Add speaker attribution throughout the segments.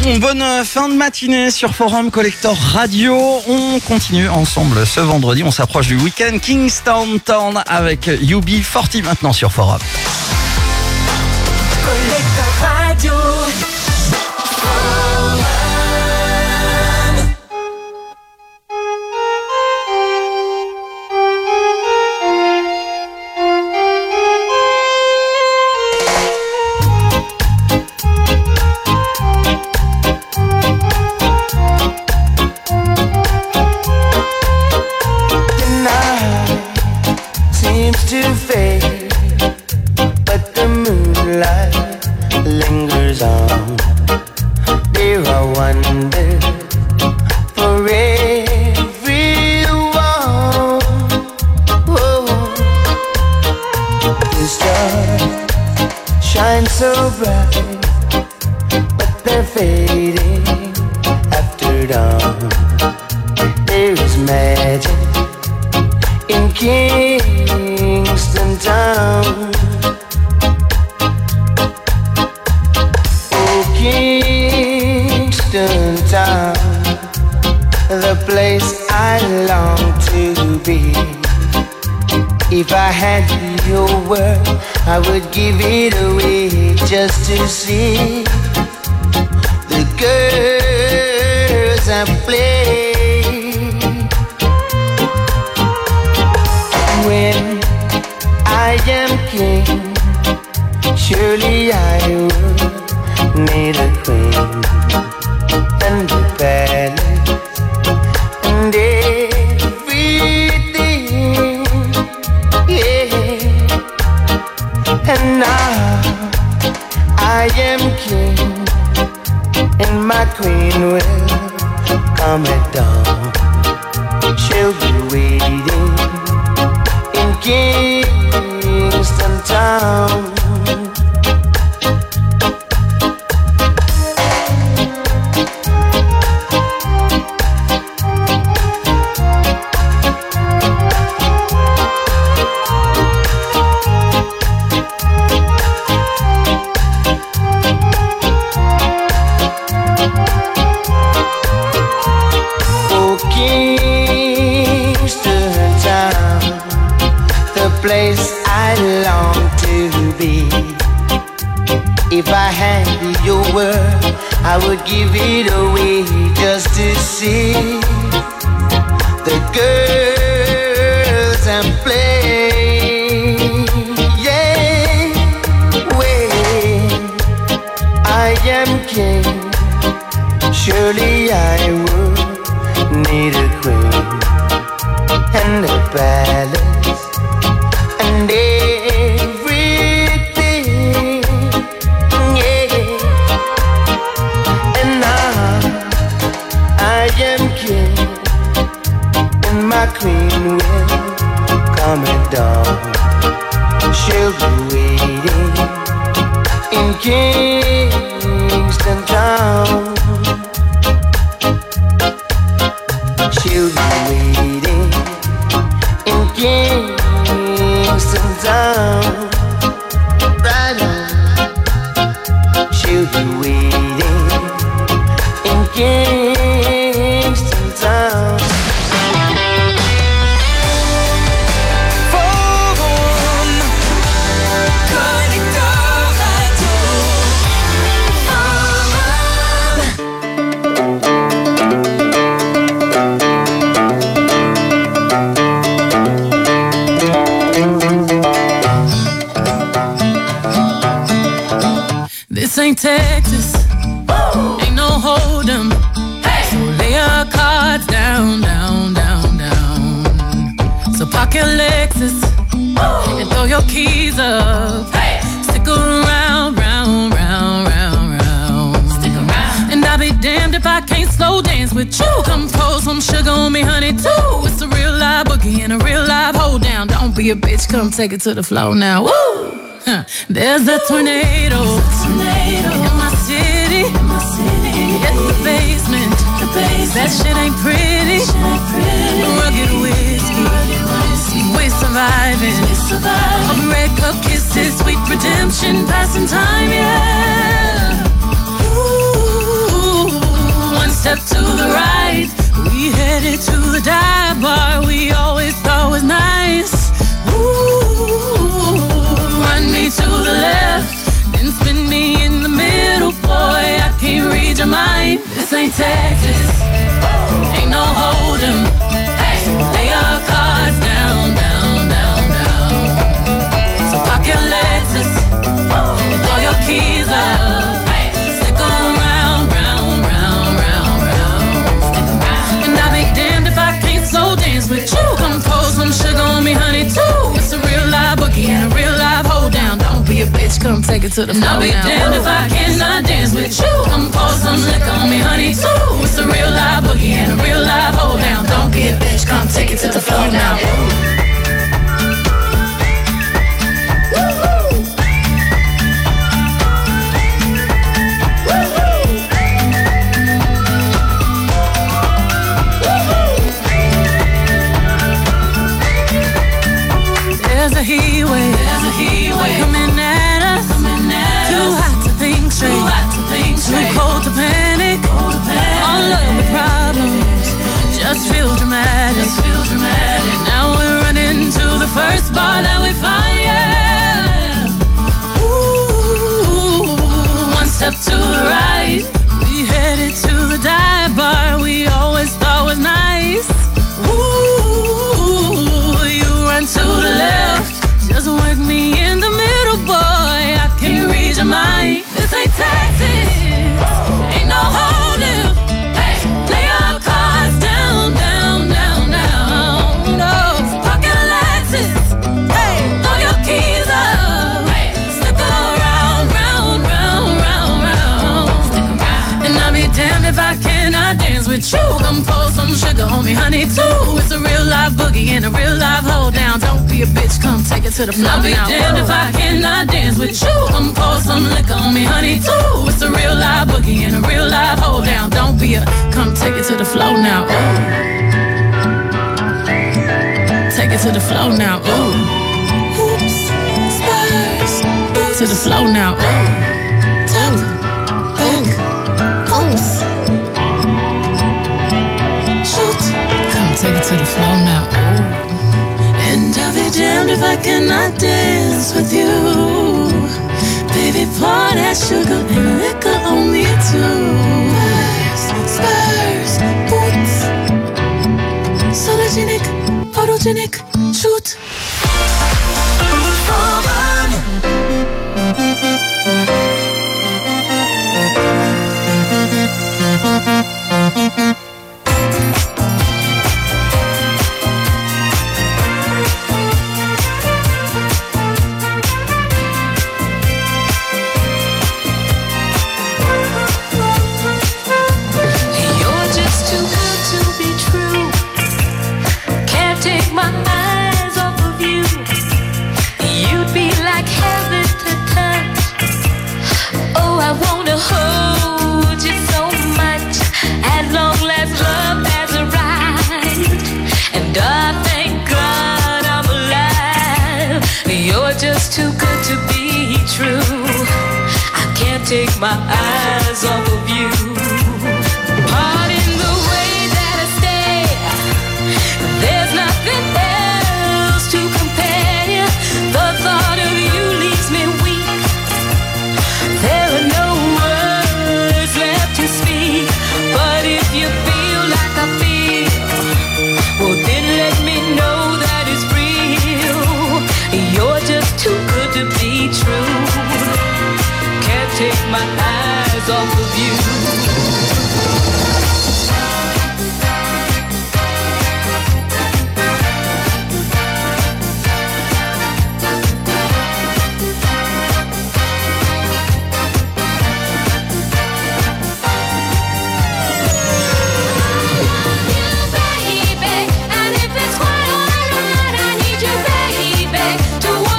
Speaker 1: Bonne fin de matinée sur Forum Collector Radio. On continue ensemble ce vendredi. On s'approche du week-end. Kingston Town avec UB40 maintenant sur Forum.
Speaker 2: Collector Radio.
Speaker 3: So bright, but they're fading after dawn. There is magic in Kingston Town. Oh, Kingston Town, the place I long to be. If I had your word, I would give it away just to see the girls I play. When I am king, surely I will need a queen and a palace and everything, yeah. And now I am king, and my queen will come at dawn. She'll be waiting in Kingston Town. Place I long to be. If I had your word, I would give it away just to see the girls and play. Yeah, when I am king, surely I would need a queen and a palace and everything, yeah. And now I am king, and my queen will come at dawn. She'll be waiting in Kingston Town. She'll be waiting in Kingston Town, right on. She'll be waiting in Kingston Town.
Speaker 2: Forum Collector Radio.
Speaker 4: This ain't Texas, ain't no hold'em. So lay your cards down, down, down, down. So park your Lexus and throw your keys up. Stick around, round, round, round, round. Stick around. And I'll be damned if I can't slow dance with you. Come pour some sugar on me, honey, too. It's a real live boogie and a real live hold down. Don't be a bitch, come take it to the floor now. Woo! There's a tornado in my city. It's the basement. That shit ain't pretty. Rugged whiskey. We're surviving. A red cup kisses, sweet redemption, passing time, yeah. Ooh. step to the right. We headed to the dive bar we always thought was nice. Ooh, run me to the left, then spin me in the middle. Boy, I can't read your mind. This ain't Texas, ain't no hold'em. Hey, lay our cards down, down, down, down. So park your Lexus, throw your keys up. Hey, stick around, round, round, round, round. And I'll be damned if I can't slow dance with you. Come pour some sugar on me, honey, too. It's a real live boogie and a real live hold down. Don't be a bitch, come take it to the floor. I'll be damned if I cannot dance with you. Come pour some liquor on me, honey, too. It's a real live boogie and a real live hold down. Don't be a bitch, come take it to the floor now. There's a heat wave coming at us. Too hot to think straight, too cold to panic. All of the problems just feel dramatic. Now we're running to the first bar that we find. Yeah. Ooh, one step to the right. We headed to the dive bar we always thought was nice. Ooh, you run to the left, just work me in the middle, boy. I can't read your mind. This ain't Texas, ain't no hold'em. Hey, lay our cards down, down, down, down. No, pocket Lexus. Hey, throw your keys up. Hey, slip around, round, round, round, round. And I'll be damned if I cannot dance with you. Come pour some sugar on me, honey, too. It's a real live boogie and a real live hold down. Don't be a bitch, come take it to the floor. I'll be damned if I cannot dance with you. Come pour some liquor on me, honey, too. It's a real live boogie and a real live hold down. Don't be a, come take it to the floor now. Ooh. Take it to the floor now. Ooh. Oops, spurs. To the floor now. Ooh. Top, back, pulse. Shoot. Come take it to the floor now. Ooh. And I'll be damned if I cannot dance with you. Baby, pour that sugar and liquor on me too. Spurs, boots, sologenic, photogenic, shoot.
Speaker 2: Too good to be true. I can't take my eyes off of you. Pardon the way that I stare. There's nothing else to compare. The thought of you leaves me weak. There are no words left to speak. But if you feel like I feel, well then let me know that it's real. You're just too good to be true. Can't take my eyes off of you.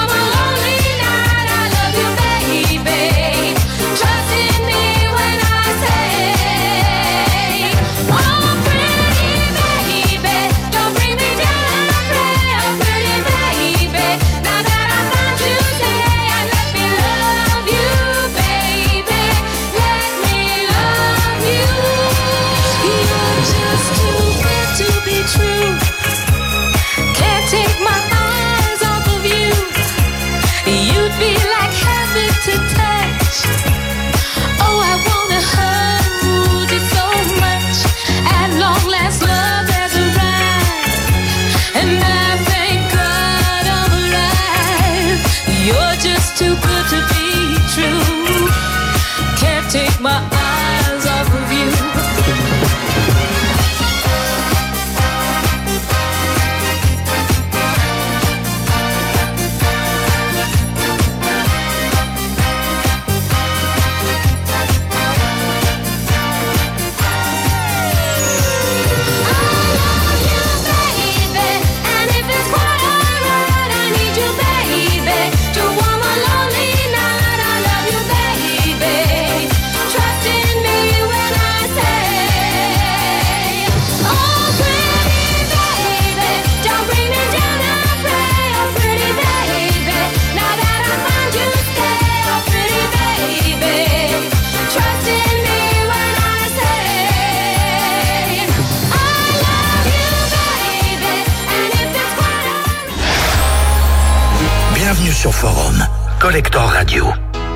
Speaker 5: Trust in me when I
Speaker 2: too good to be true. Can't take my eyes off of you.
Speaker 5: Bienvenue sur Forum, Collector Radio.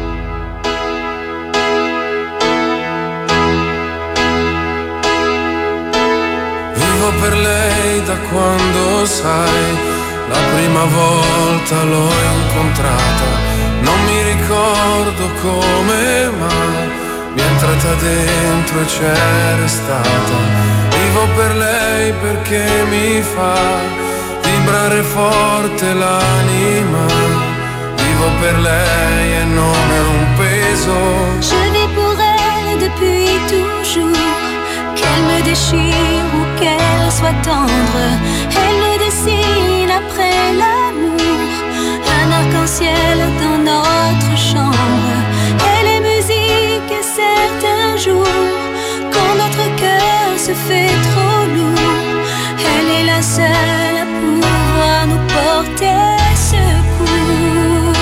Speaker 6: Vivo per lei da quando sai, la prima volta l'ho incontrata, non mi ricordo come mai, mi è entrata dentro e c'è restata. Vivo per lei perché mi fa vibrare forte l'anima, vivo per lei e non è un peso.
Speaker 7: Je vis pour elle depuis toujours, qu'elle me déchire ou qu'elle soit tendre, elle me dessine après l'amour, un arc-en-ciel dans notre chambre. Elle est musique et certains jours, quand notre cœur se fait trop lourd, elle est la seule à pouvoir nous porter secours.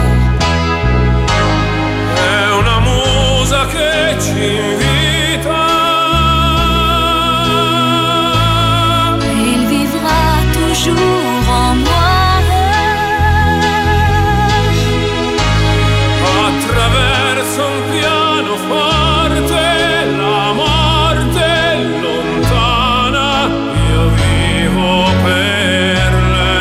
Speaker 6: È una musa che ci invita,
Speaker 7: elle vivra toujours en moi.
Speaker 6: Attraverso un pianoforte la morte è lontana, io vivo per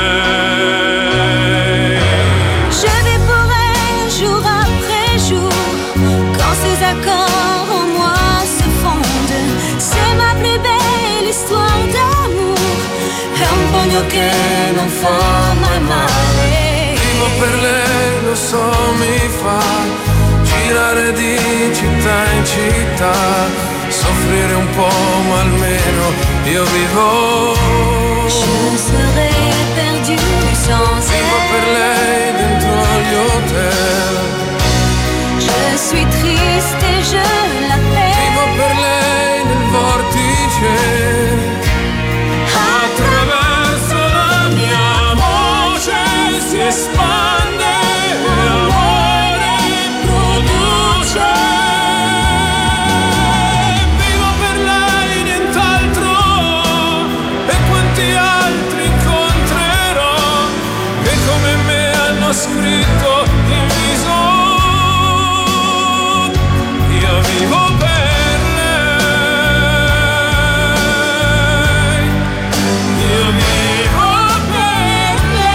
Speaker 6: lei.
Speaker 7: Je vais pour elle jour après jour, quand ses accords en moi se fondent. C'est ma plus belle histoire d'amour, è un pugno che non fa mai male.
Speaker 6: Vivo per lei, lo so, mi fa girare di città in città, soffrire un po' ma almeno io vivo.
Speaker 7: Je serais perdu sans
Speaker 6: Vivo per
Speaker 7: elle.
Speaker 6: lei dentro agli hotel,
Speaker 7: Je suis triste et je l'appelle.
Speaker 6: vivo per lei nel vortice, attraverso la mia voce si espande l'amore produce. Vivo per lei, nient'altro, e quanti altri incontrerò che come me hanno scritto in viso. Io vivo per lei, io vivo per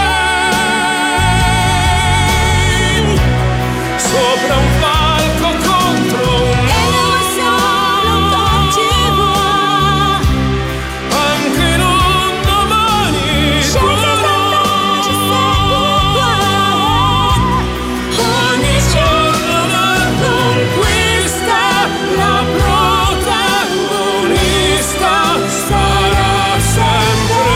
Speaker 6: lei, sopra un palco contro un
Speaker 7: Elle ressemble quand tu vois.
Speaker 6: anche in un domani
Speaker 7: Je sais pourquoi.
Speaker 6: ogni giorno una conquista, la protagonista sarà sempre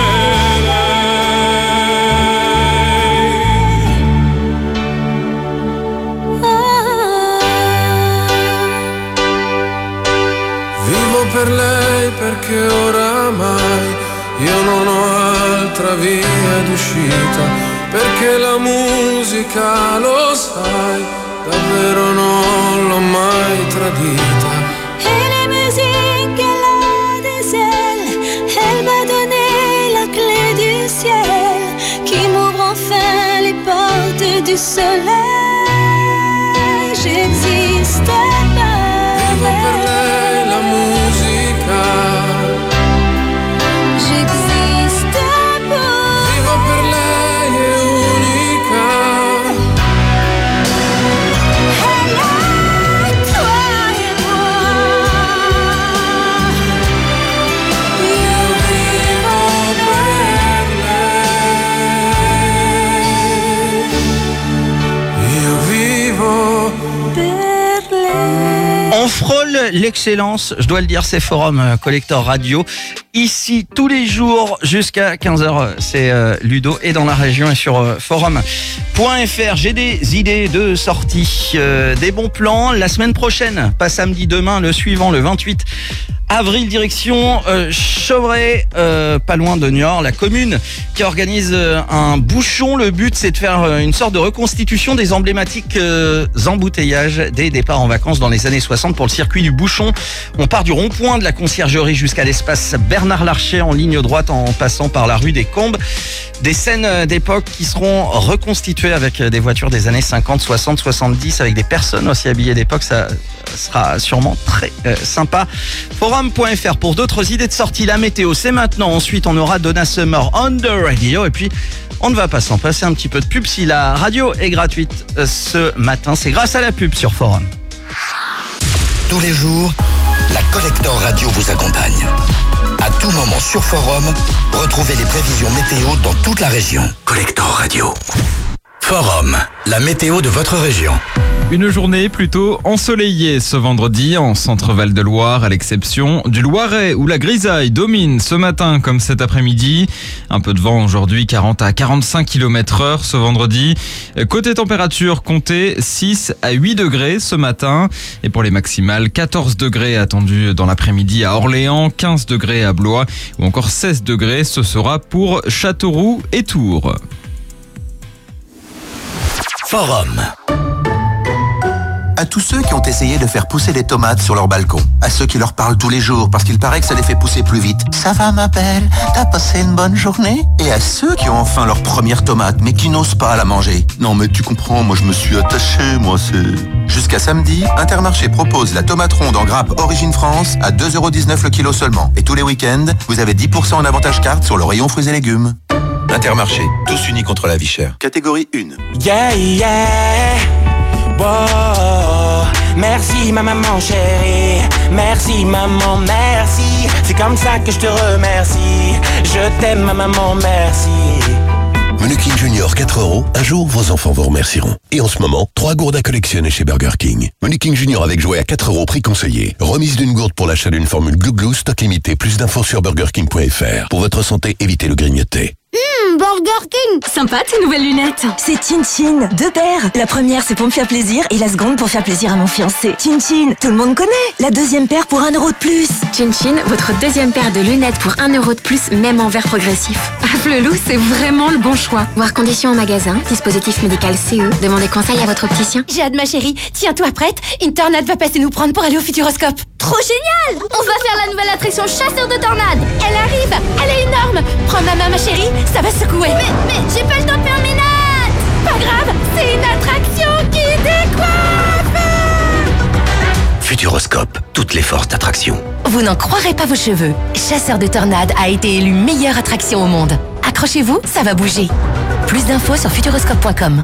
Speaker 6: lei. Vivo per lei perché oramai io non ho altra via d'uscita, perché la musica, lo sai, davvero non l'ho mai tradita.
Speaker 7: Et les musiques, elle a des ailes. Elle m'a donné la clé du ciel, qui m'ouvre enfin les portes du soleil. J'existe
Speaker 6: Vivo per
Speaker 7: pas.
Speaker 6: lei la musica,
Speaker 7: J'existe pas.
Speaker 6: vivo per lei è unica.
Speaker 1: frôle l'excellence, je dois le dire, c'est Forum Collector Radio. Ici, tous les jours, jusqu'à 15h, c'est Ludo, et dans la région et sur forum.fr. J'ai des idées de sortie, des bons plans. La semaine prochaine, pas samedi, demain, le suivant, le 28 avril, direction Chauvray, pas loin de Niort, la commune qui organise un bouchon. Le but, c'est de faire une sorte de reconstitution des emblématiques embouteillages des départs en vacances dans les années 60 pour le circuit du bouchon. On part du rond-point de la conciergerie jusqu'à l'espace Bernard Larcher en ligne droite en passant par la rue des Combes. Des scènes d'époque qui seront reconstituées avec des voitures des années 50, 60, 70, avec des personnes aussi habillées d'époque. Ça sera sûrement très sympa. Forum.fr pour d'autres idées de sortie. La météo, c'est maintenant. Ensuite, on aura Donna Summer on the radio. Et puis, on ne va pas s'en passer un petit peu de pub. Si la radio est gratuite ce matin, c'est grâce à la pub sur Forum.
Speaker 5: Tous les jours, la Collector Radio vous accompagne. À tout moment sur Forum, retrouvez les prévisions météo dans toute la région. Collector Radio. Forum, la météo de votre région.
Speaker 8: Une journée plutôt ensoleillée ce vendredi en centre-Val de Loire, à l'exception du Loiret où la grisaille domine ce matin comme cet après-midi. Un peu de vent aujourd'hui, 40 à 45 km/h ce vendredi. Côté température, comptez 6 à 8 degrés ce matin. Et pour les maximales, 14 degrés attendus dans l'après-midi à Orléans, 15 degrés à Blois ou encore 16 degrés, ce sera pour Châteauroux et Tours.
Speaker 5: Forum.
Speaker 9: À tous ceux qui ont essayé de faire pousser des tomates sur leur balcon. À ceux qui leur parlent tous les jours parce qu'il paraît que ça les fait pousser plus vite. Ça va ma belle, t'as passé une bonne journée? Et à ceux qui ont enfin leur première tomate mais qui n'osent pas la manger. Non mais tu comprends, moi je me suis attaché, moi c'est... Jusqu'à samedi, Intermarché propose la tomate ronde en grappe Origine France à 2,19€ le kilo seulement. Et tous les week-ends, vous avez 10% en avantage carte sur le rayon fruits et légumes. Intermarché, tous unis contre la vie chère. Catégorie 1.
Speaker 10: Yeah, yeah. Wow. Merci ma maman chérie. Merci maman, merci. C'est comme ça que je te remercie. Je t'aime ma maman, merci.
Speaker 11: Menu King Junior 4€. Un jour, vos enfants vous remercieront. Et en ce moment, 3 gourdes à collectionner chez Burger King. Menu King Junior avec jouet à 4€, prix conseillé. Remise d'une gourde pour l'achat d'une formule Glou Glou, stock limité. Plus d'infos sur burgerking.fr. Pour votre santé, évitez le grignoter.
Speaker 12: Burger King. Sympa tes nouvelles lunettes.
Speaker 13: C'est Chin Chin, 2 paires. La première c'est pour me faire plaisir et la seconde pour faire plaisir à mon fiancé. Chin Chin, tout le monde connaît. La deuxième paire pour 1€ de plus.
Speaker 12: Chin Chin, votre deuxième paire de lunettes pour 1€ de plus, même en verre progressif. Ah Flelou, c'est vraiment le bon choix. Voir conditions en magasin, dispositif médical CE. Demandez conseil à votre opticien.
Speaker 14: J'ai hâte ma chérie, tiens-toi prête. Une tornade va passer nous prendre pour aller au Futuroscope.
Speaker 15: Trop génial! On va faire la nouvelle attraction chasseur de tornades.
Speaker 14: Elle arrive, elle est énorme. Prends ma main ma chérie, ça va secouer.
Speaker 15: Mais j'ai pas le temps de faire mes notes.
Speaker 14: Pas grave, c'est une attraction qui décoiffe.
Speaker 5: Futuroscope, toutes les forces d'attraction.
Speaker 14: Vous n'en croirez pas vos cheveux. Chasseur de tornades a été élu meilleure attraction au monde. Accrochez-vous, ça va bouger. Plus d'infos sur futuroscope.com.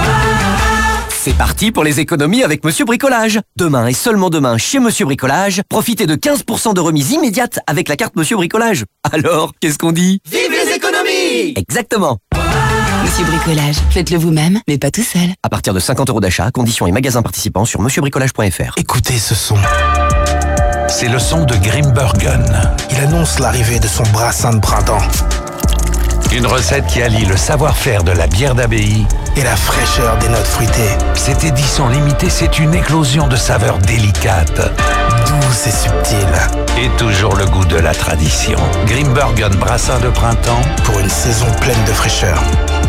Speaker 16: C'est parti pour les économies avec Monsieur Bricolage. Demain et seulement demain chez Monsieur Bricolage, profitez de 15% de remise immédiate avec la carte Monsieur Bricolage. Alors, qu'est-ce qu'on dit?
Speaker 10: Vive les économies!
Speaker 16: Exactement.
Speaker 14: Monsieur Bricolage, faites-le vous-même, mais pas tout seul.
Speaker 16: À partir de 50€ d'achat, conditions et magasins participants sur monsieurbricolage.fr.
Speaker 5: Écoutez ce son. C'est le son de Grimbergen.
Speaker 17: Il annonce l'arrivée de son brassin de printemps.
Speaker 5: Une recette qui allie le savoir-faire de la bière d'abbaye
Speaker 17: et la fraîcheur des notes fruitées.
Speaker 5: Cette édition limitée, c'est une éclosion de saveurs délicates,
Speaker 17: douces et subtiles.
Speaker 5: Et toujours le goût de la tradition. Grimbergen brassin de printemps
Speaker 17: pour une saison pleine de fraîcheur.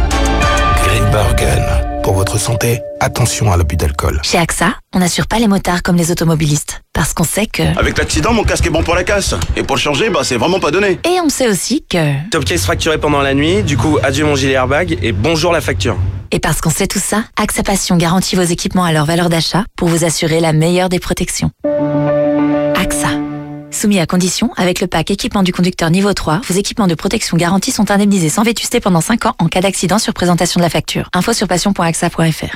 Speaker 17: Grimbergen. Pour votre santé, attention à l'abus d'alcool.
Speaker 14: Chez AXA, on n'assure pas les motards comme les automobilistes. Parce qu'on sait que...
Speaker 18: Avec l'accident, mon casque est bon pour la casse. Et pour le changer, c'est vraiment pas donné.
Speaker 14: Et on sait aussi que...
Speaker 19: Top case fracturé pendant la nuit, du coup, adieu mon gilet airbag et bonjour la facture.
Speaker 14: Et parce qu'on sait tout ça, AXA Passion garantit vos équipements à leur valeur d'achat pour vous assurer la meilleure des protections. AXA. Soumis à condition, avec le pack équipement du conducteur niveau 3, vos équipements de protection garantis sont indemnisés sans vétusté pendant 5 ans en cas d'accident sur présentation de la facture. Info sur passion.axa.fr.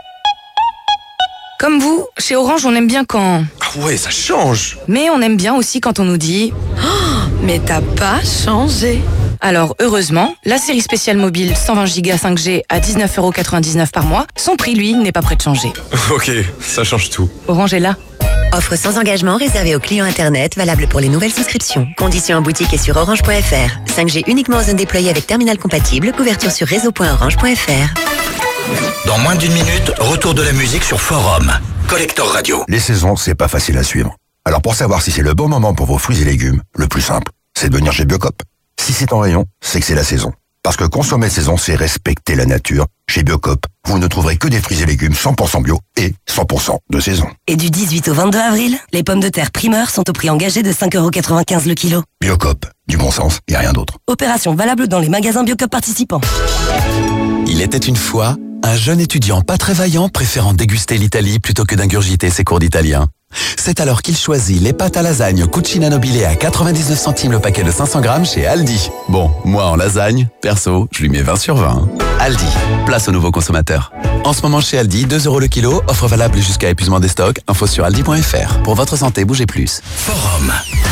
Speaker 20: Comme vous, chez Orange, on aime bien quand...
Speaker 6: Ah ouais, ça change.
Speaker 20: Mais on aime bien aussi quand on nous dit oh, mais t'as pas changé. Alors, heureusement, la série spéciale mobile 120 Go 5G à 19,99€ par mois, son prix, lui, n'est pas prêt de changer.
Speaker 6: Ok, ça change tout.
Speaker 20: Orange est là.
Speaker 21: Offre sans engagement réservée aux clients Internet, valable pour les nouvelles souscriptions. Conditions en boutique et sur orange.fr. 5G uniquement en zone déployée avec terminal compatible. Couverture sur réseau.orange.fr.
Speaker 5: Dans moins d'une minute, retour de la musique sur Forum. Collector Radio.
Speaker 22: Les saisons, c'est pas facile à suivre. Alors pour savoir si c'est le bon moment pour vos fruits et légumes, le plus simple, c'est de venir chez Biocop. Si c'est en rayon, c'est que c'est la saison. Parce que consommer saison, c'est respecter la nature. Chez Biocop, vous ne trouverez que des fruits et légumes 100% bio et 100% de saison.
Speaker 13: Et du 18 au 22 avril, les pommes de terre primeurs sont au prix engagé de 5,95€ le kilo.
Speaker 22: Biocop, du bon sens et rien d'autre.
Speaker 13: Opération valable dans les magasins Biocop participants.
Speaker 23: Il était une fois un jeune étudiant pas très vaillant préférant déguster l'Italie plutôt que d'ingurgiter ses cours d'italien. C'est alors qu'il choisit les pâtes à lasagne Cucina Nobile à 99 centimes le paquet de 500 grammes chez Aldi. Bon, moi en lasagne, perso, je lui mets 20 sur 20. Aldi, place aux nouveaux consommateurs. En ce moment chez Aldi, 2€ le kilo, offre valable jusqu'à épuisement des stocks, info sur aldi.fr. Pour votre santé, bougez plus.
Speaker 5: Forum.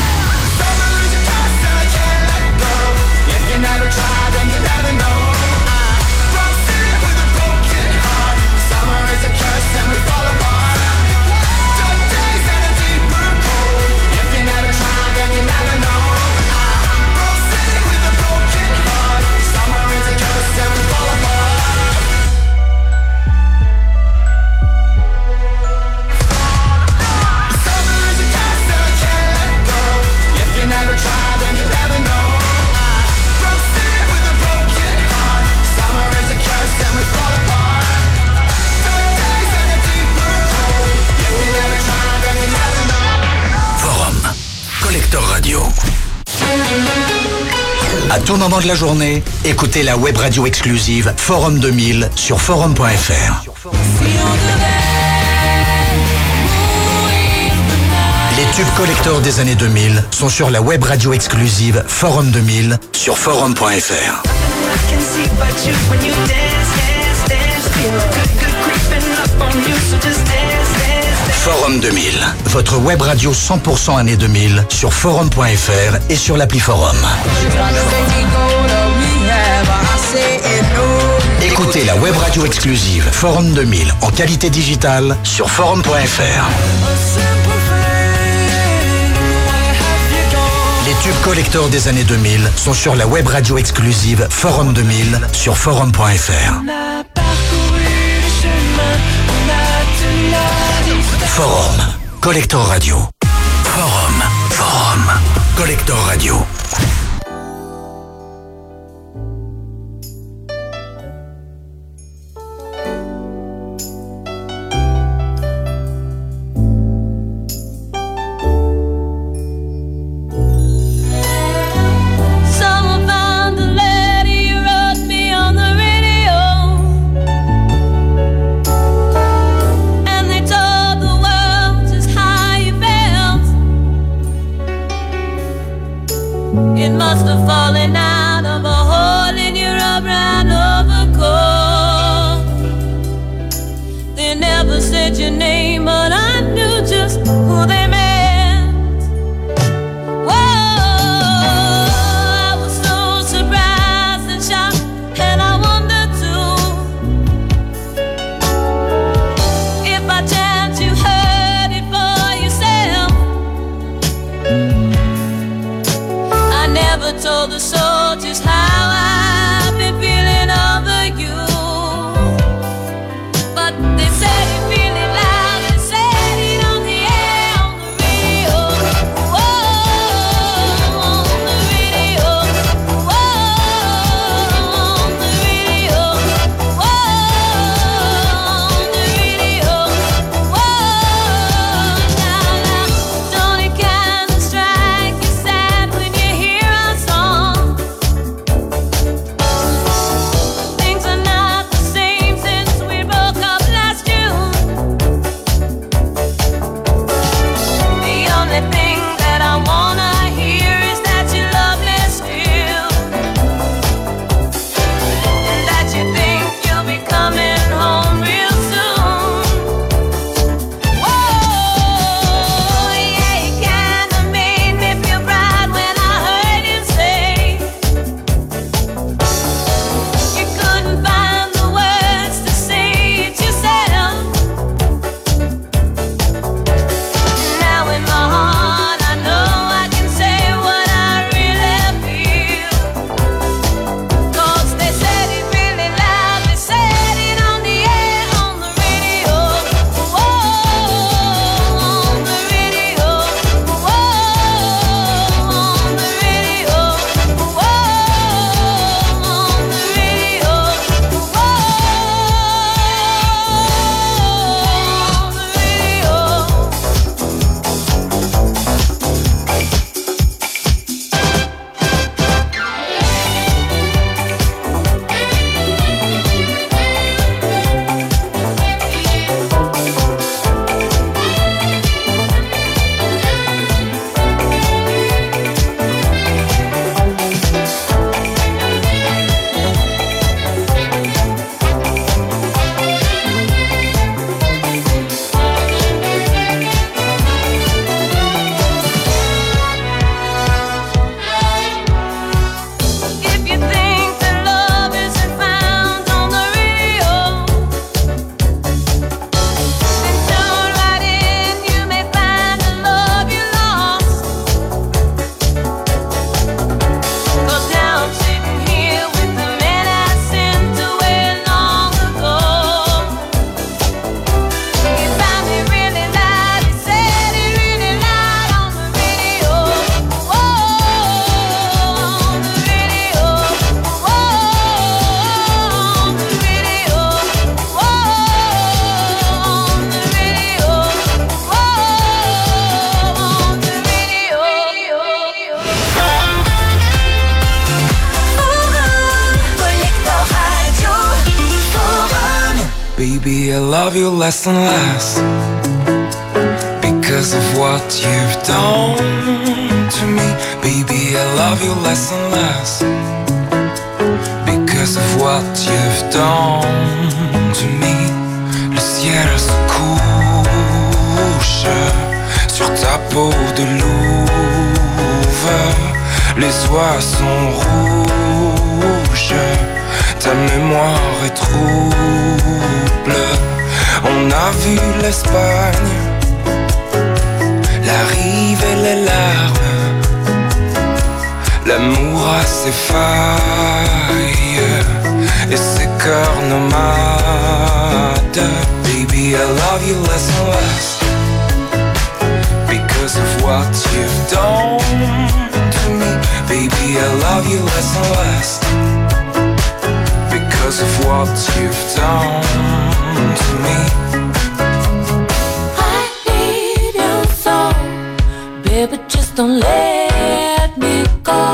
Speaker 5: Radio. À tout moment de la journée, écoutez la web radio exclusive Forum 2000 sur forum.fr. Les tubes collector des années 2000 sont sur la web radio exclusive Forum 2000 sur forum.fr. Forum 2000, votre web radio 100% années 2000 sur forum.fr et sur l'appli Forum. Écoutez la web radio exclusive Forum 2000 en qualité digitale sur forum.fr. Les tubes collector des années 2000 sont sur la web radio exclusive Forum 2000 sur forum.fr. Forum, Collector Radio. Forum, Collector Radio.
Speaker 2: In my
Speaker 6: Baby, I love you less and less because of what you've done to me. Baby, I love you less and less because of what you've done to me. Le ciel se couche sur ta peau de louve. Les oies sont rouges, ta mémoire est trouble. On a vu l'Espagne, la rive et les larmes. L'amour a ses failles et ses cœurs nomades. Baby, I love you less and less because of what you've done to me. Baby, I love you less and less because of what you've done to me.
Speaker 2: I need you so, baby, just don't let me go.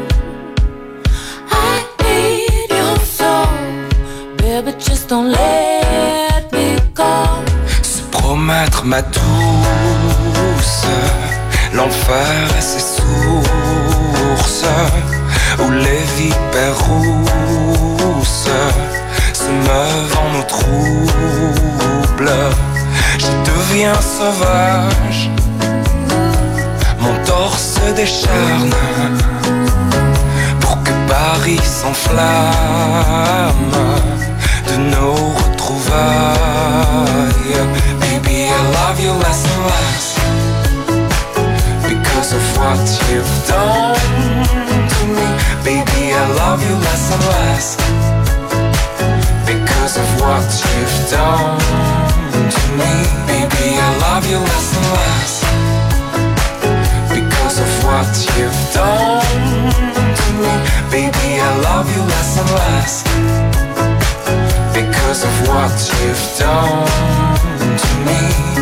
Speaker 2: I need you so, baby, just don't let me go.
Speaker 6: Se promettre ma douce, l'enfer et ses sources, où les vipères rousses se meuvent en eau trouble. Je deviens sauvage, mon torse décharne pour que Paris s'enflamme de nos retrouvailles. Baby, I love you less and less because of what you've done to me. Baby, I love you less and less because of what you've done to me. Baby, I love you less and less because of what you've done to me. Baby, I love you less and less because of what you've done to me.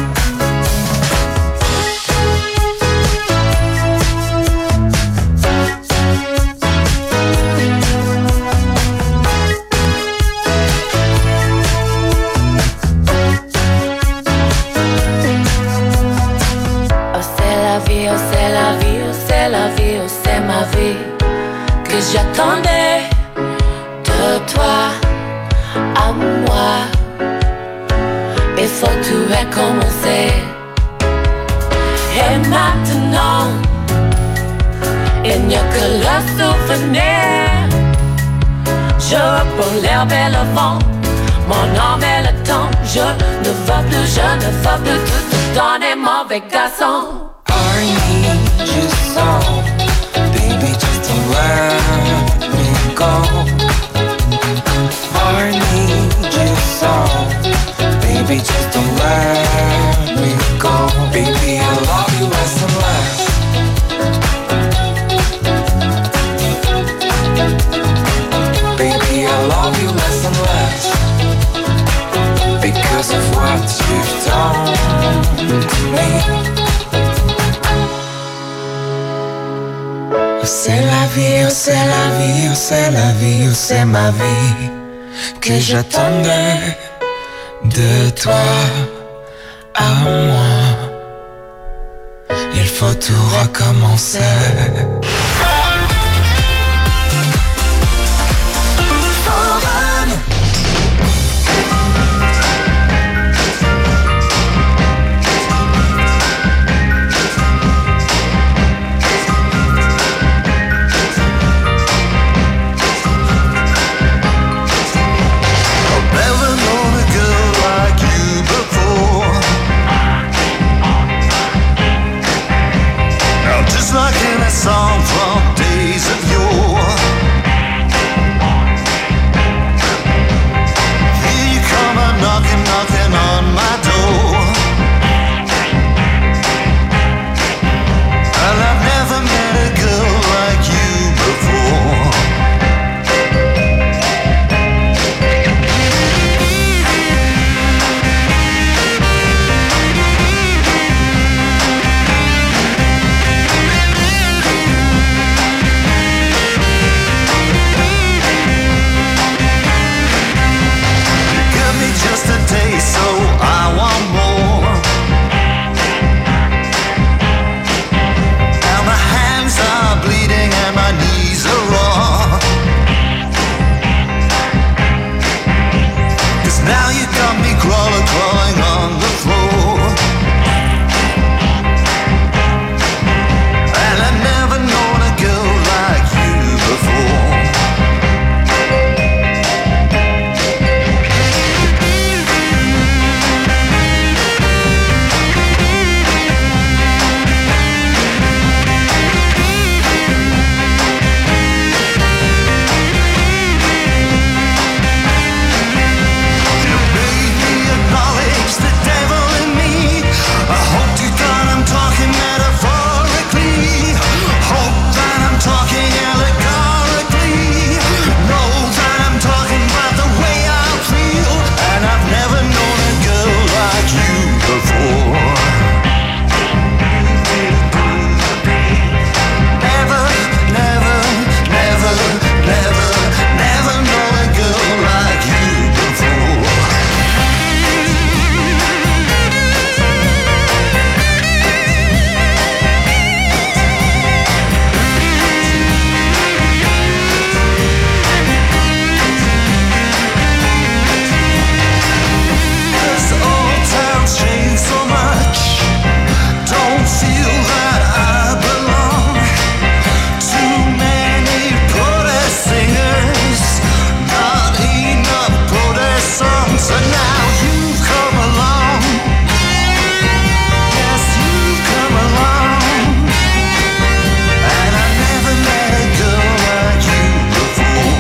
Speaker 2: Que j'attendais de toi à moi. Il faut tout recommencer. Et maintenant, il n'y a que le souvenir. Je reprends l'herbe et le vent, mon âme et le temps. Je ne veux plus tout donner, mauvais garçon.
Speaker 6: I need you so, baby, just don't let me go. I need you so, baby, just don't let me go. Baby, I love you less and less baby, I love you less and less because of what you've done to me. C'est la vie, oh c'est la vie, oh c'est la vie, oh c'est ma vie que j'attendais de toi à moi. Il faut tout recommencer.
Speaker 3: Just like in a song from
Speaker 2: But now you've come along. Yes, you've come along. And I never met a girl like you before.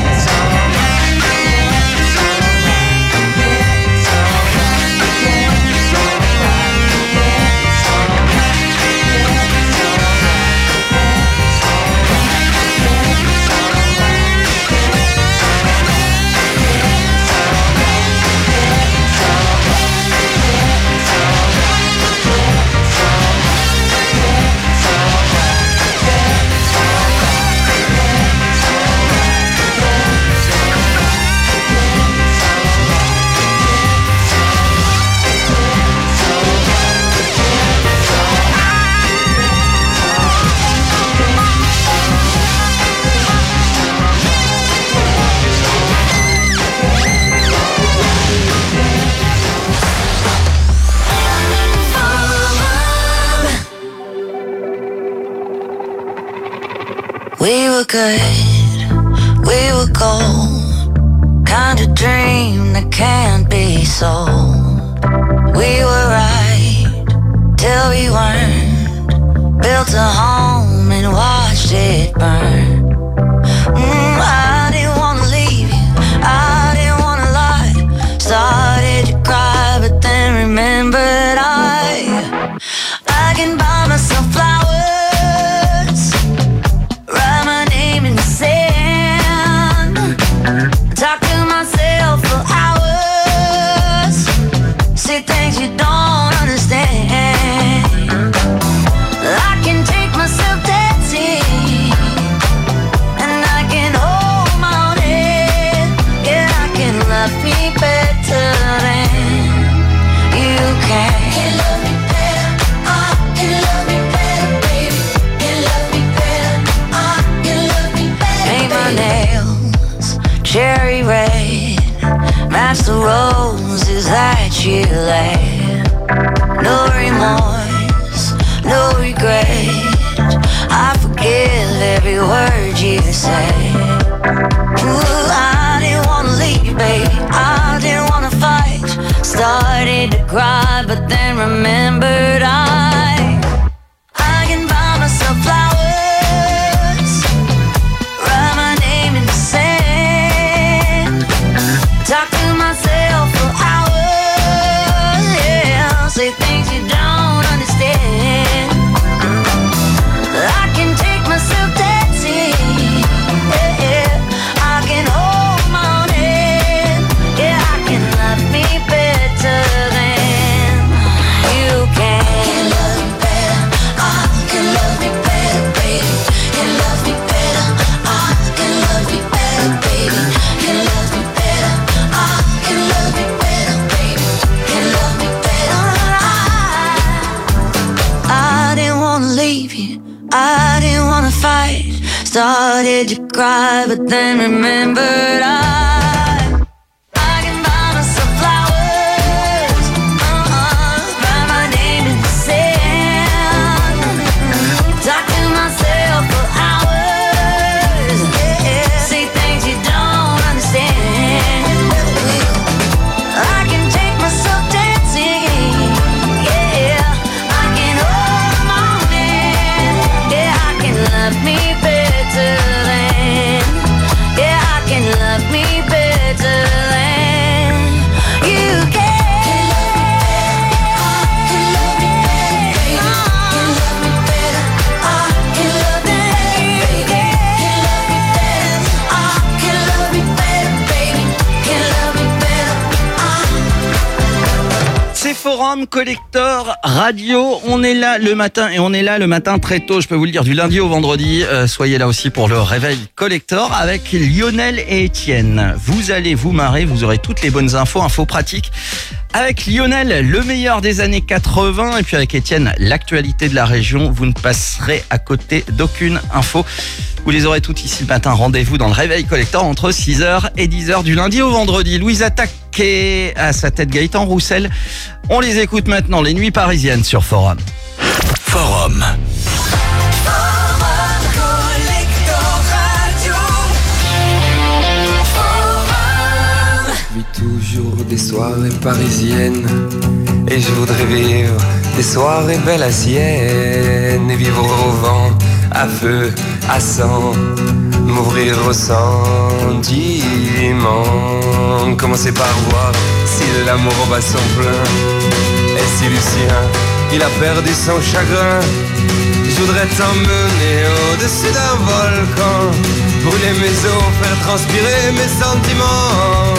Speaker 3: We were good, we were gold, kind of dream that can't be sold. We were right till we weren't, built a home and watched it burn. I didn't wanna leave you, I didn't wanna lie. Started to cry but then remembered I can buy myself flowers, write my name in the sand, talk to myself for hours, say things you don't understand. I can take myself dancing, and I can hold my own head. Yeah, I can love me better than you can. Can love me better, I can love me better, baby. Can love me better, I can love me better. Paint my nails cherry red, match the roses that you laid. No remorse, no regret, I forgive every word you say. Ooh, I didn't wanna leave, baby, I didn't wanna fight. Started to cry, but then remembered I can buy myself flowers, write my name in the sand, talk to myself for hours, yeah, say things you don't understand. I can take myself dancing, yeah, I can hold my own head, yeah, I can love me better than you can. Can love me better, I can love me better, baby. Can love me better, I can love me better, baby. Can love me better, I can love me better, baby. Can love me better, I didn't wanna leave you, I didn't wanna fight. Started to cry, but then remembered I can buy myself flowers, write my name in the sand, talk to myself for hours, yeah, say things you don't understand. I can take myself dancing, yeah, I can hold my own hand, yeah, I can love me better than, yeah, I can love me better than you can. Can love me better, I can love me better, I can love me better, I can love me better, baby. Can love me better,
Speaker 1: C'est Forum Collector Radio. On est là le matin et on est là le matin très tôt, je peux vous le dire, du lundi au vendredi. Soyez là aussi pour le réveil Collector avec Lionel et Étienne. Vous allez vous marrer, vous aurez toutes les bonnes infos pratiques. Avec Lionel, le meilleur des années 80, et puis avec Étienne, l'actualité de la région. Vous ne passerez à côté d'aucune info. Vous les aurez toutes ici le matin. Rendez-vous dans le réveil Collector entre 6h et 10h du lundi au vendredi. Louise Attaqué, à sa tête Gaëtan Roussel. On les écoute maintenant, les nuits parisiennes sur Forum.
Speaker 5: Forum.
Speaker 6: Vis toujours
Speaker 4: des soirées parisiennes. Et je voudrais vivre des soirées belles à Sienne. Et vivre au vent, à feu, à sang, m'ouvrir au sentiment. Commencer par voir si l'amour bat son plein. Et si Lucien, il a perdu son chagrin. Je voudrais t'emmener au-dessus d'un volcan, brûler mes os, faire transpirer mes sentiments.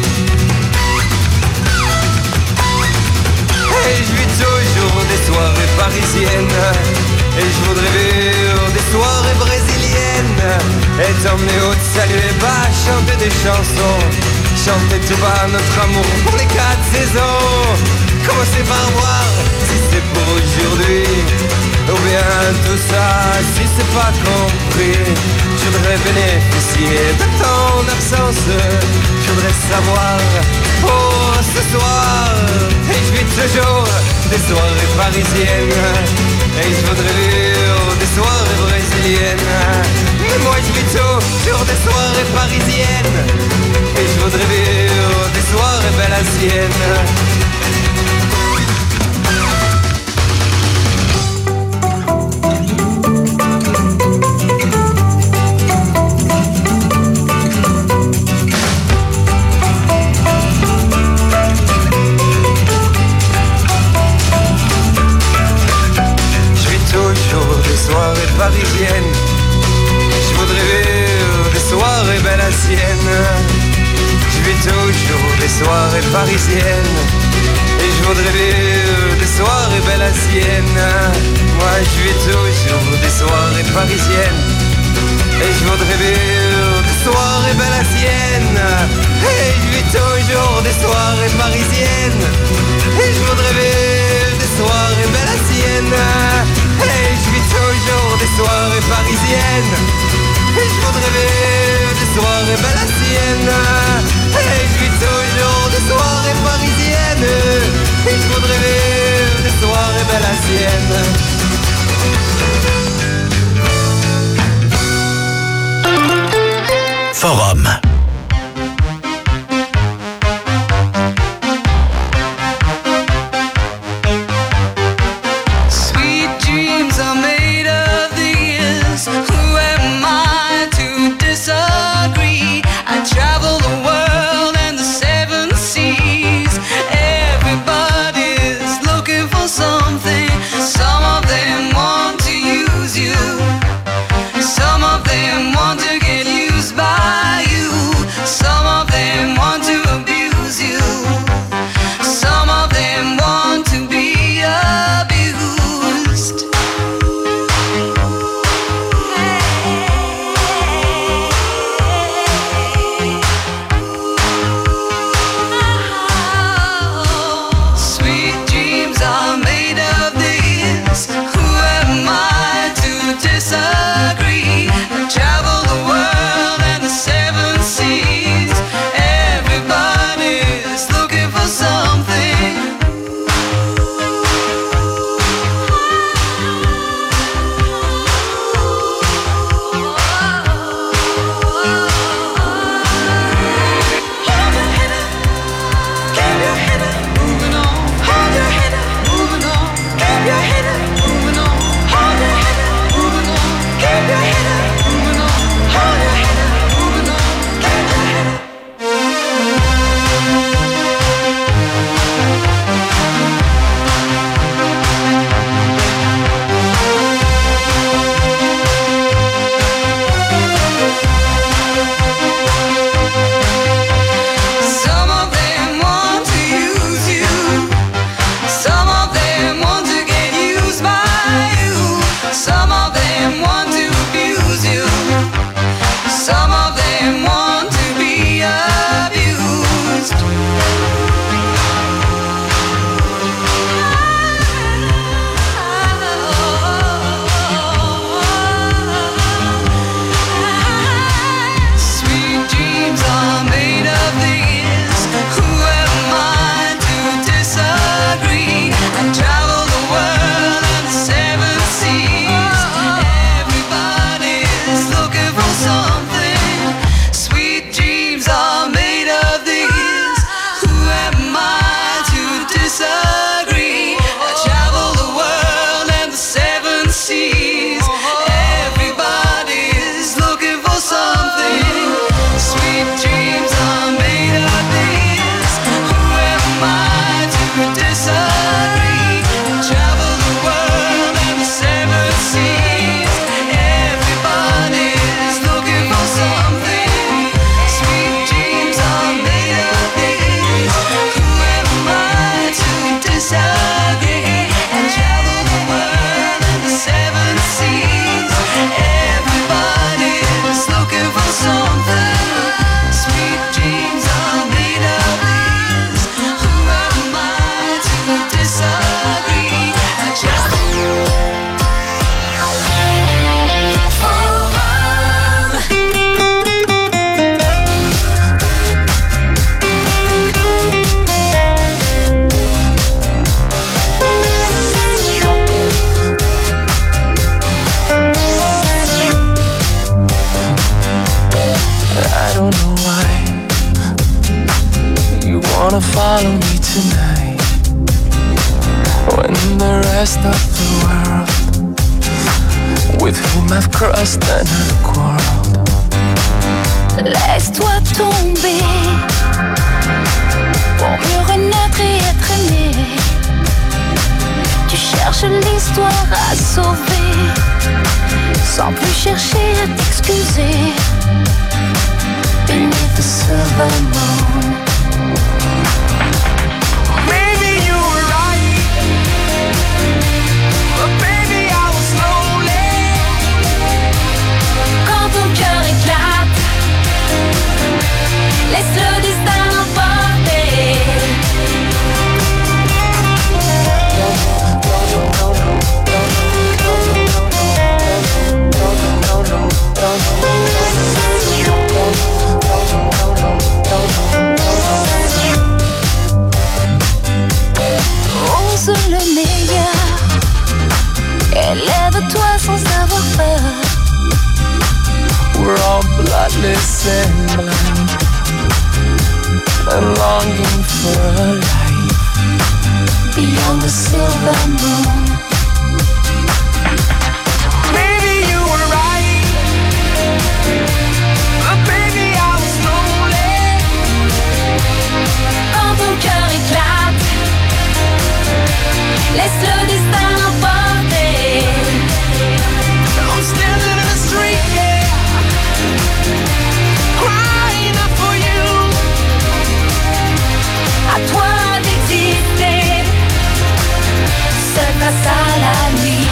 Speaker 4: Et je vis toujours des soirées parisiennes. Et je voudrais vivre des soirées brésiliennes. Et t'emmener au saluer bas, chanter des chansons, chanter tout bas notre amour pour les 4 saisons. Commencer par voir si c'est pour aujourd'hui, ou bien tout ça si c'est pas compris. Je voudrais bénéficier de ton absence. Je voudrais savoir pour ce soir. Et je vis toujours des soirées parisiennes. Et je voudrais vivre des soirées brésiliennes. Mais moi je vis toujours des soirées parisiennes. Et je voudrais vivre des soirées belles à Sienne. Soirées parisiennes, je voudrais vivre des soirées belles à Sienne. Je vis toujours des soirées parisiennes, et je voudrais vivre des soirées belles à Sienne. Moi je vis toujours des soirées parisiennes, et je voudrais vivre des soirées belles à Sienne. Et je vis toujours des soirées parisiennes, et je voudrais vivre des soirées belles à Sienne. Et je vis toujours des soirées parisiennes, et je voudrais vivre des soirées belles à Sienne. Et je vis toujours des soirées parisiennes, et je voudrais vivre des soirées belles à Sienne.
Speaker 5: Forum.
Speaker 2: Some of them want to get used by you.
Speaker 6: tonight, when the rest of the world, with whom I've crossed and I've quarreled.
Speaker 3: Laisse-toi tomber pour mieux renaître et être aimé. Tu cherches l'histoire à sauver, sans plus chercher à t'excuser. Beneath the silver moon.
Speaker 6: Maybe you were right, but baby I was lonely.
Speaker 3: Quand ton cœur éclate, laisse le destin l'emporter. Ose le meilleur, élève-toi sans avoir peur.
Speaker 6: We're all bloodless and blind, and longing for a life
Speaker 3: beyond the silver moon.
Speaker 6: Maybe you were right, but baby I was lonely.
Speaker 3: Quand ton cœur éclate, laisse le destin l'emporter.
Speaker 6: I'm standing in the street, yeah, crying out for you.
Speaker 3: À toi d'exister, seul face à la nuit.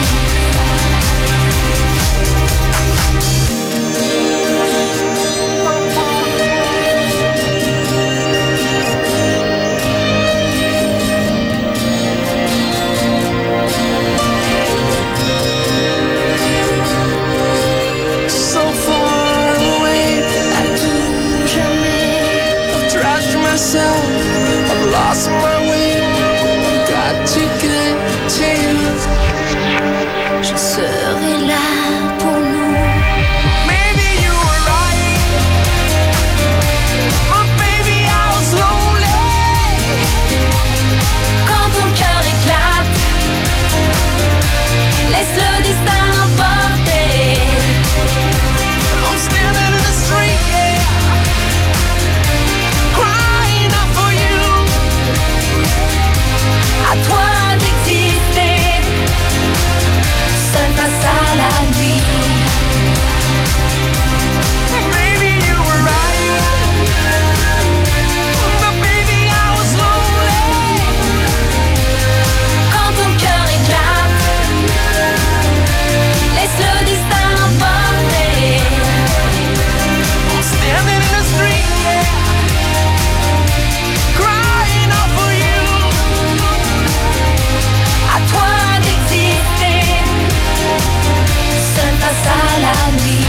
Speaker 6: So far away, à tout jamais. I've trashed myself, I've lost my way. I've got to get to you.
Speaker 3: Je serai là pour nous.
Speaker 6: Maybe you were right, but baby I was lonely.
Speaker 3: Quand ton cœur éclate, laisse le destin l'emporter.
Speaker 6: I'm standing in the street, yeah, crying out for you.
Speaker 3: À toi d'exister, seul face à la nuit.
Speaker 6: Maybe you were right, but baby I was lonely.
Speaker 3: Quand ton cœur éclate, laisse le destin l'emporter.
Speaker 6: I'm standing in the street, yeah, crying out for you.
Speaker 3: À toi d'exister, seul face à la nuit.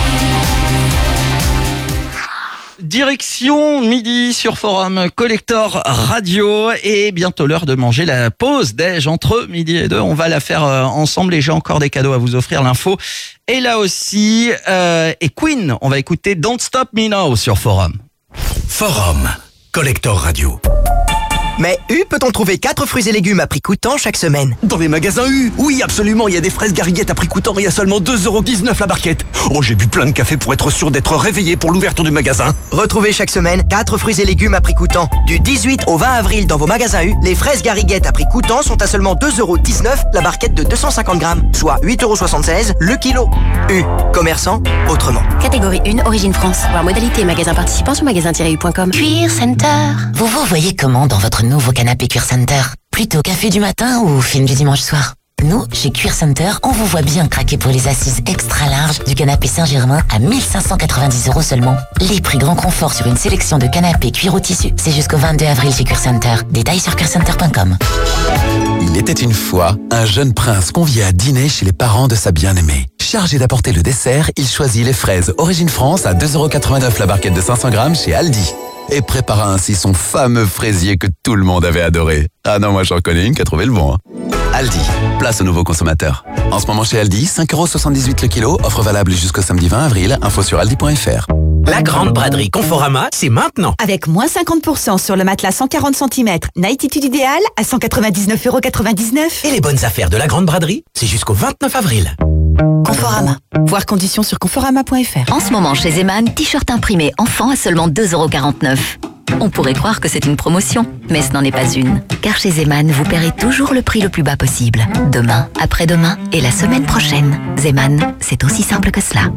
Speaker 1: Direction midi sur Forum Collector Radio et bientôt l'heure de manger la pause déj entre midi et 2. On va la faire ensemble et j'ai encore des cadeaux à vous offrir. L'info est là aussi. Et Queen, on va écouter Don't Stop Me Now sur Forum.
Speaker 5: Forum Collector Radio.
Speaker 7: Mais U peut-on trouver 4 fruits et légumes à prix coûtant chaque semaine?
Speaker 16: Dans les magasins U, oui absolument, il y a des fraises gariguettes à prix coûtant et à seulement 2,19€ la barquette. Oh, j'ai bu plein de café pour être sûr d'être réveillé pour l'ouverture du magasin.
Speaker 7: Retrouvez chaque semaine 4 fruits et légumes à prix coûtant. Du 18 au 20 avril dans vos magasins U, les fraises gariguettes à prix coûtant sont à seulement 2,19€ la barquette de 250 grammes, soit 8,76€ le kilo. U, commerçant autrement.
Speaker 12: Catégorie 1, Origine France. Voir modalité et magasin participant sur magasin-u.com.
Speaker 21: Cuir Center. Vous vous voyez comment dans votre nouveau canapé Cuir Center? Plutôt café du matin ou film du dimanche soir? Nous, chez Cuir Center, on vous voit bien craquer pour les assises extra larges du canapé Saint-Germain à 1590€ seulement. Les prix grand confort sur une sélection de canapés cuir au tissu, c'est jusqu'au 22 avril chez Cuir Center. Détails sur cuircenter.com.
Speaker 23: Il était une fois un jeune prince convié à dîner chez les parents de sa bien-aimée. Chargé d'apporter le dessert, il choisit les fraises Origine France à 2,89€ la barquette de 500 grammes chez Aldi. Et prépara ainsi son fameux fraisier que tout le monde avait adoré. Ah non, moi j'en connais une qui a trouvé le bon. Hein. Aldi, place aux nouveaux consommateurs. En ce moment chez Aldi, 5,78€ le kilo, offre valable jusqu'au samedi 20 avril, info sur aldi.fr.
Speaker 8: La grande braderie Conforama, c'est maintenant.
Speaker 9: Avec moins 50% sur le matelas 140 cm, Nightitude idéal à 199,99 €.
Speaker 8: Et les bonnes affaires de la grande braderie, c'est jusqu'au 29 avril.
Speaker 9: Conforama. Voir conditions sur conforama.fr.
Speaker 11: En ce moment, chez Zeman, t-shirt imprimé enfant à seulement 2,49 €. On pourrait croire que c'est une promotion, mais ce n'en est pas une. Car chez Zeman, vous paierez toujours le prix le plus bas possible. Demain, après-demain et la semaine prochaine. Zeman, c'est aussi simple que cela.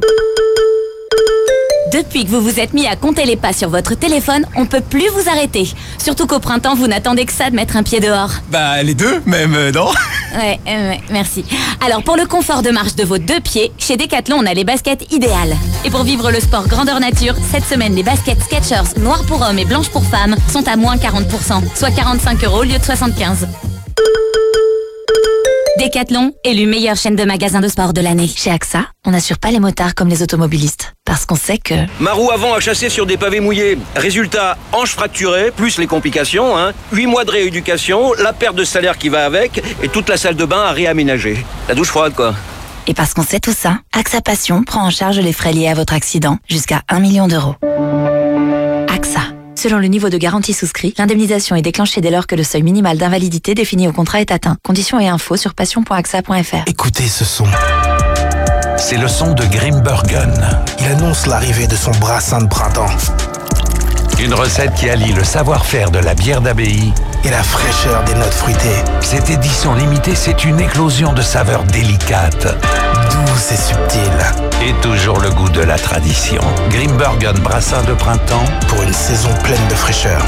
Speaker 24: Depuis que vous vous êtes mis à compter les pas sur votre téléphone, on peut plus vous arrêter. Surtout qu'au printemps, vous n'attendez que ça de mettre un pied dehors.
Speaker 8: Bah, les deux, même, non?
Speaker 24: Ouais, merci. Alors, pour le confort de marche de vos deux pieds, chez Decathlon, on a les baskets idéales. Et pour vivre le sport grandeur nature, cette semaine, les baskets Skechers noires pour hommes et blanches pour femmes sont à moins 40%, soit 45 € au lieu de 75. Decathlon, élu meilleure chaîne de magasins de sport de l'année.
Speaker 14: Chez AXA, on n'assure pas les motards comme les automobilistes. Parce qu'on sait que...
Speaker 25: Ma roue avant a chassé sur des pavés mouillés. Résultat, hanche fracturée, plus les complications, 8 mois de rééducation, la perte de salaire qui va avec, et toute la salle de bain à réaménager. La douche froide, quoi.
Speaker 14: Et parce qu'on sait tout ça, AXA Passion prend en charge les frais liés à votre accident, jusqu'à 1 million d'euros. AXA. Selon le niveau de garantie souscrit, l'indemnisation est déclenchée dès lors que le seuil minimal d'invalidité défini au contrat est atteint. Conditions et infos sur passion.axa.fr.
Speaker 17: Écoutez ce son.
Speaker 23: C'est le son de Grimbergen.
Speaker 17: Il annonce l'arrivée de son brassin de printemps.
Speaker 23: Une recette qui allie le savoir-faire de la bière d'abbaye
Speaker 17: et la fraîcheur des notes fruitées.
Speaker 23: Cette édition limitée, c'est une éclosion de saveurs délicates.
Speaker 17: Douce et subtile.
Speaker 23: Et toujours le goût de la tradition. Grimbergen brassin de printemps.
Speaker 17: Pour une saison pleine de fraîcheur.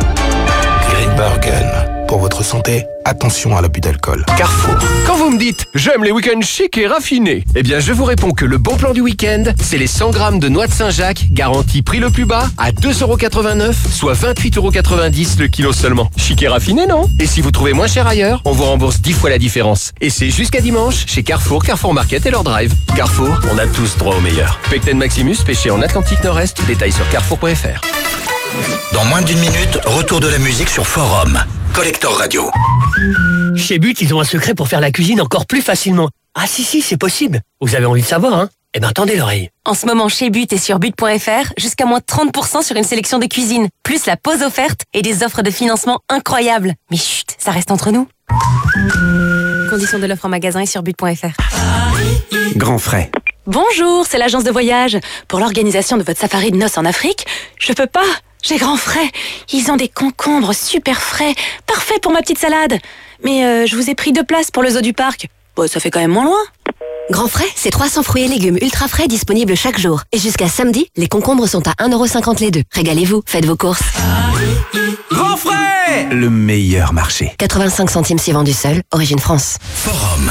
Speaker 17: Grimbergen. Pour votre santé, attention à l'abus d'alcool.
Speaker 26: Carrefour. Quand vous me dites « j'aime les week-ends chics et raffinés », eh bien je vous réponds que le bon plan du week-end, c'est les 100 grammes de noix de Saint-Jacques, garantie prix le plus bas, à 2,89 €, soit 28,90 € le kilo seulement. Chic et raffiné, non? Et si vous trouvez moins cher ailleurs, on vous rembourse 10 fois la différence. Et c'est jusqu'à dimanche, chez Carrefour, Carrefour Market et leur drive. Carrefour, on a tous droit au meilleur. Pecten Maximus, pêché en Atlantique Nord-Est, détails sur carrefour.fr.
Speaker 5: Dans moins d'une minute, retour de la musique sur Forum. Collector Radio.
Speaker 27: Chez But, ils ont un secret pour faire la cuisine encore plus facilement. Ah si, c'est possible. Vous avez envie de savoir, hein? Eh ben, tendez l'oreille.
Speaker 20: En ce moment, chez But et sur but.fr, jusqu'à moins 30% sur une sélection de cuisine, plus la pause offerte et des offres de financement incroyables. Mais chut, ça reste entre nous. Conditions de l'offre en magasin et sur but.fr.
Speaker 26: Grand frais.
Speaker 20: Bonjour, c'est l'agence de voyage. Pour l'organisation de votre safari de noces en Afrique, je peux pas. J'ai grand frais. Ils ont des concombres super frais, parfait pour ma petite salade. Mais je vous ai pris 2 places pour le zoo du parc. Bon, ça fait quand même moins loin.
Speaker 28: Grand frais, c'est 300 fruits et légumes ultra frais disponibles chaque jour. Et jusqu'à samedi, les concombres sont à 1,50 € les deux. Régalez-vous, faites vos courses.
Speaker 26: Grand frais, le meilleur marché.
Speaker 28: 85 centimes si vendu seul, origine France.
Speaker 5: Forum.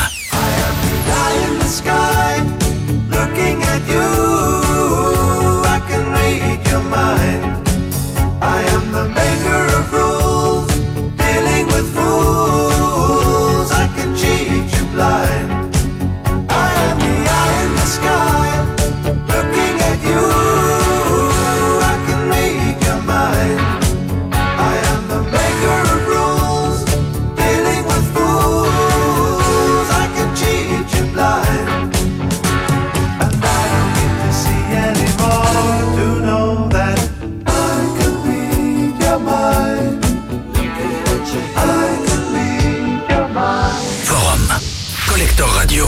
Speaker 5: Radio.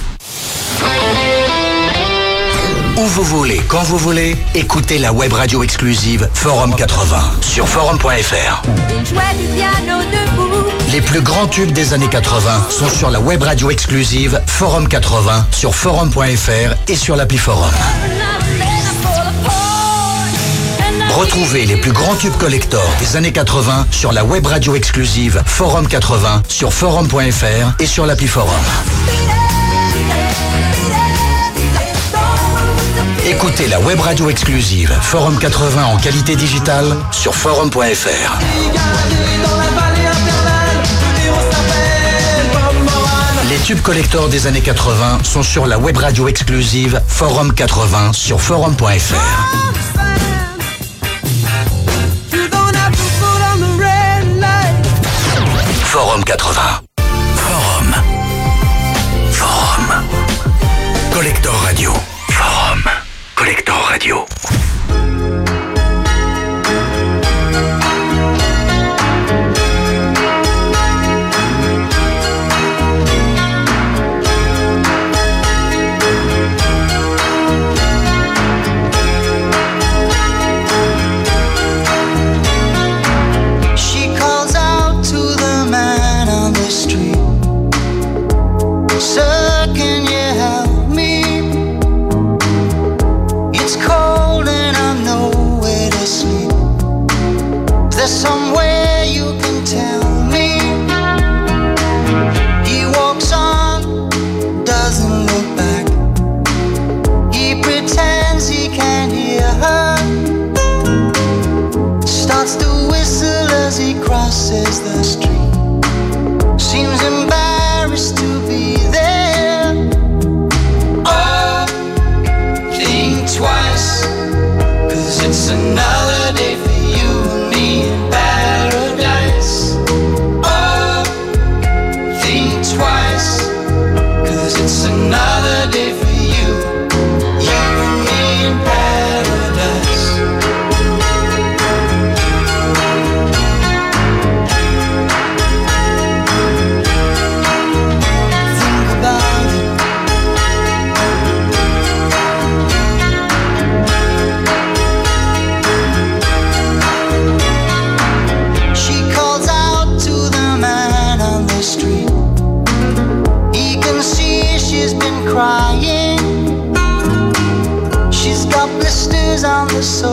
Speaker 5: Où vous voulez, quand vous voulez, écoutez la web radio exclusive Forum 80 sur forum.fr. Les plus grands tubes des années 80 sont sur la web radio exclusive Forum 80 sur forum.fr et sur l'appli Forum. Retrouvez les plus grands tubes collector des années 80 sur la web radio exclusive Forum 80 sur forum.fr et sur l'appli Forum. Écoutez la web radio exclusive Forum 80 en qualité digitale sur forum.fr. Les tubes collector des années 80 sont sur la web radio exclusive Forum 80 sur forum.fr. Forum 80. Forum. Forum. Collector Radio. Forum. Collector Radio.
Speaker 3: on the soul.